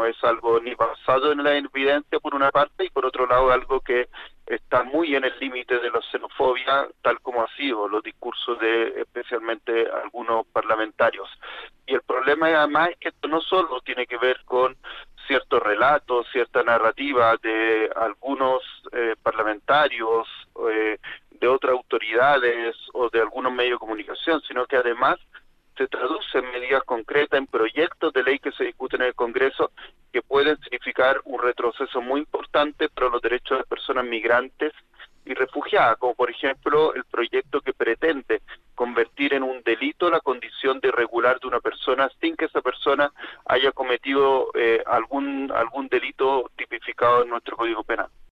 es algo ni basado en la evidencia por una parte y por otro lado algo que está muy en el límite de la xenofobia, tal como ha sido los discursos de especialmente algunos parlamentarios. Y el problema además es que esto no solo tiene que ver con ciertos relatos, cierta narrativa de algunos parlamentarios, de otras autoridades o de algunos medios de comunicación, sino que además se traduce en medidas concretas, en proyectos de ley que se discuten en el Congreso, que pueden significar un retroceso muy importante para los derechos de personas migrantes y refugiadas, como por ejemplo el proyecto que pretende convertir en un delito la condición de irregular de una persona sin que esa persona haya cometido algún delito tipificado en nuestro Código Penal.